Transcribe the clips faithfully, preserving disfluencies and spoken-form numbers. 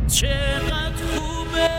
چقدر خوبه.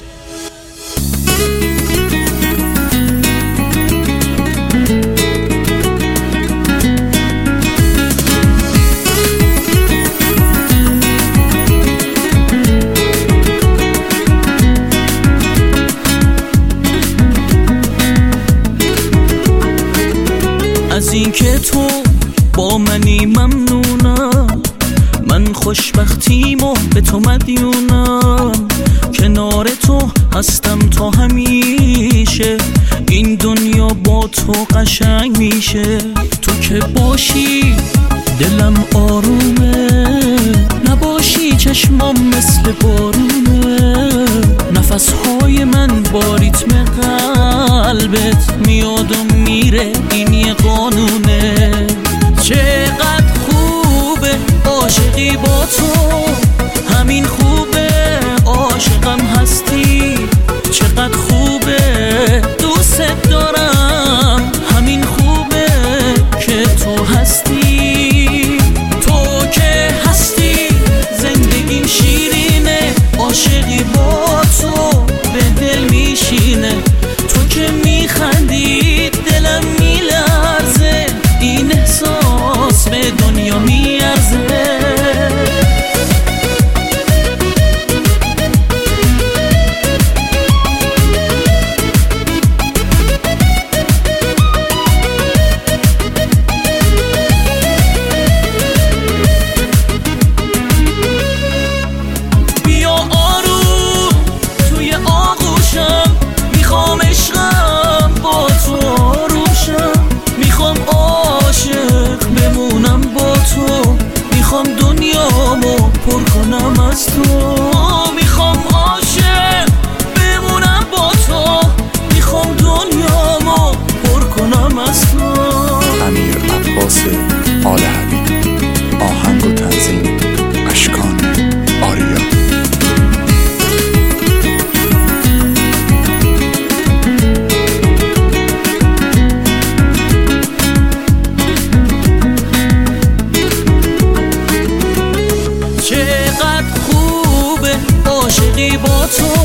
از اینکه تو با منی ممنونم، من خوشبختیمو به تو مدیونم. کنار تو هستم تا همیشه، این دنیا با تو قشنگ میشه. تو که باشی دلم آرومه، نباشی چشمام مثل بارونه. نفسهای من با ریتم قلبت میاد و میره، این یه قانونه. چقدر خوبه عاشقی با تو، همین خوبه عاشقم هستی. چقدر خوبه دوست دارم، همین خوبه که تو هستی. تو که هستی زندگیم شیرینه، عاشقی با تو به دل میشینه. تو که میخندی دلم میلرزه، این احساس به دنیا میارزه. میخوام دنیامو پر کنم از تو، میخوام عاشق بمونم با تو. میخوام دنیامو پر کنم از تو. امیر عباس آل حبیب، آهنگ و تنظیم اشکان آریا. چقدر خوبه عاشقی با تو،